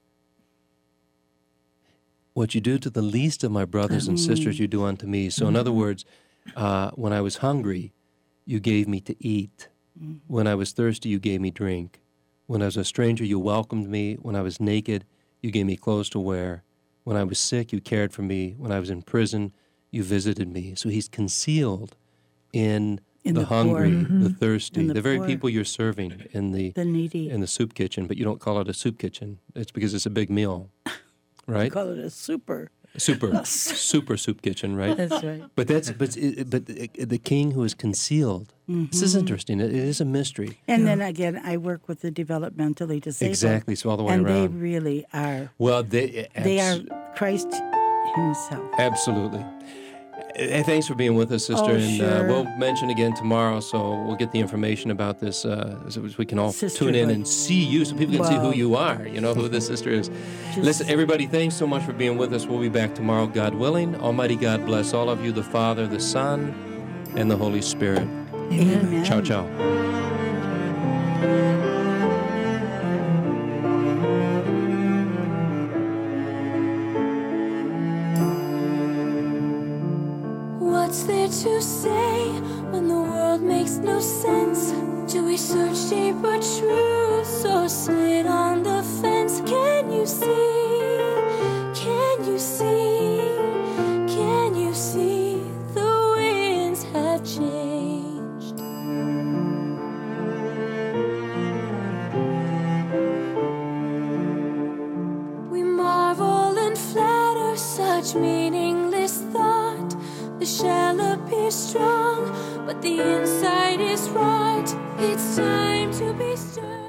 What you do to the least of my brothers and sisters, you do unto me. So in other words, when I was hungry, you gave me to eat. When I was thirsty, you gave me drink. When I was a stranger, you welcomed me. When I was naked, you gave me clothes to wear. When I was sick, you cared for me. When I was in prison, you visited me. So he's concealed in the hungry, the thirsty, the very poor. people you're serving in the needy. in the soup kitchen, but you don't call it a soup kitchen. It's because it's a big meal, right? We call it a super soup kitchen, right? That's right. But the king who is concealed. This is interesting. It is a mystery. And then again, I work with the developmentally disabled. Exactly. So all the way and around. they really are. Well, they are Christ himself. Absolutely. Thanks for being with us, sister. Sure. We'll mention again tomorrow, so we'll get the information about this so we can all tune in and see you, so people can see who you are, you know, who this sister is. Listen, everybody, thanks so much for being with us. We'll be back tomorrow, God willing. Almighty God bless all of you, the Father, the Son, and the Holy Spirit. Amen. Ciao, ciao. What's there to say when the world makes no sense? Do we search deeper truths or sit on the fence? Can you see? Can you see? Can you see the winds have changed? We marvel and flatter such meaningless thought. The shell appears strong, but the inside is right. It's time to be stirred.